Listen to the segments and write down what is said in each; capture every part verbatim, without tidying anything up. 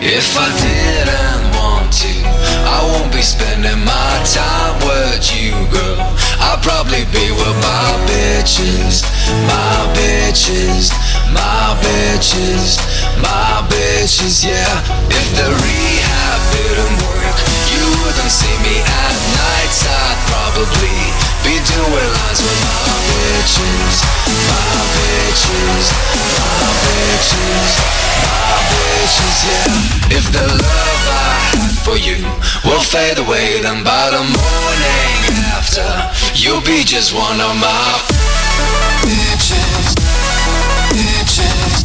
If I didn't want to, I won't be spending my time with you, girl. I'd probably be with my bitches, my bitches, my bitches, my bitches, yeah. If the rehab didn't work, you wouldn't see me at nights. I'd probably be doing lines with my bitches, my bitches, my bitches, my bitches, yeah. If the love I had for you will fade away, then by the morning after, you'll be just one of my bitches, bitches.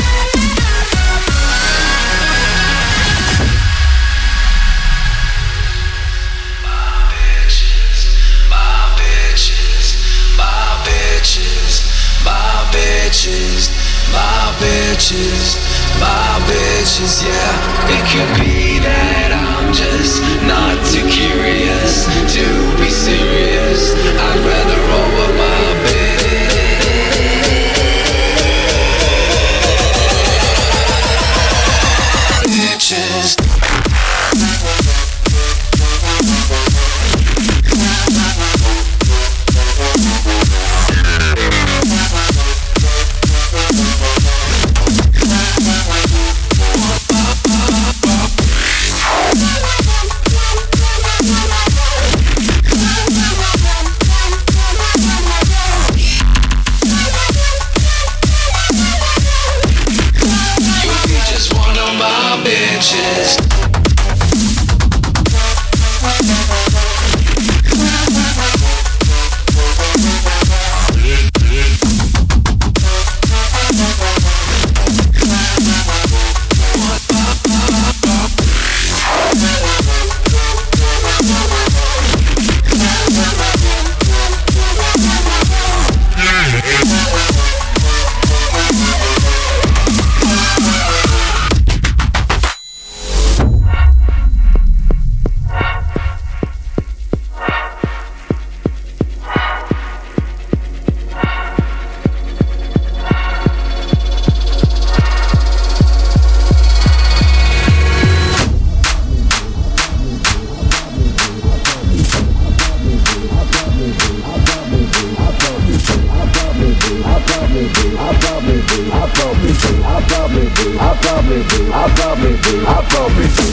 My bitches, my bitches, my bitches, yeah. It could be that I'm just not too curious to be serious. I'd rather roll with my bitches. I probably do, I probably do, I probably do, I probably do.